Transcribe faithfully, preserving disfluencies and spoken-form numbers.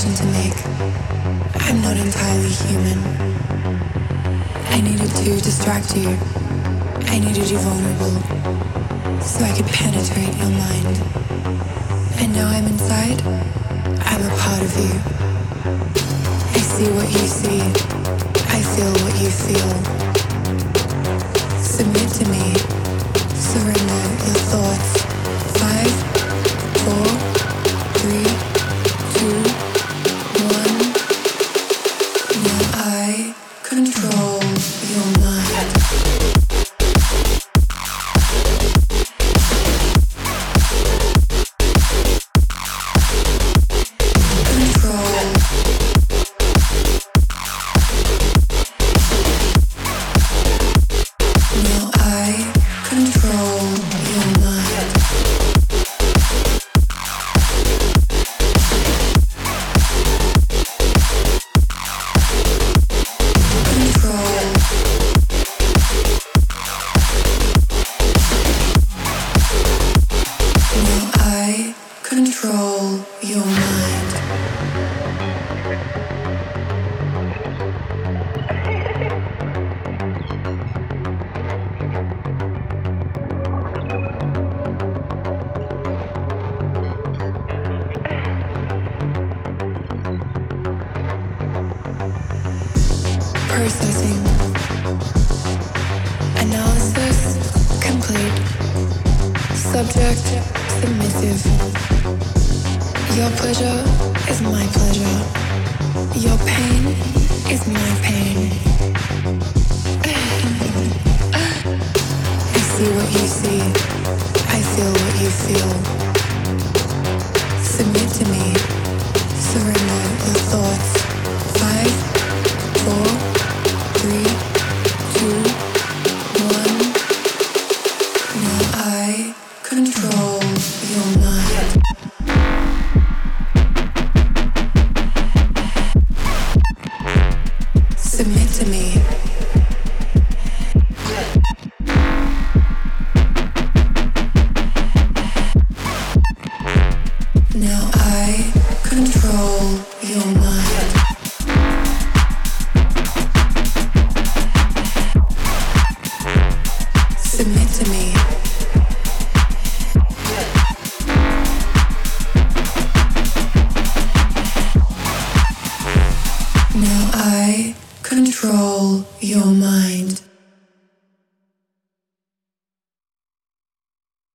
decision to make. I'm not entirely human. I needed to distract you. I needed you vulnerable so I could penetrate your mind. And now I'm inside. I'm a part of you. I see what you see. I feel what you feel. Submit to me. Surrender your thoughts. Five, four, three, two, one. Now I control your mind. Control your mind. Processing. Analysis complete. Subject submissive. Your pleasure is my pleasure. Your pain is my pain. I see what you see. I feel what you feel. Submit to me. Surrender your thoughts. Five, four, three, two, one. Now I control your mind.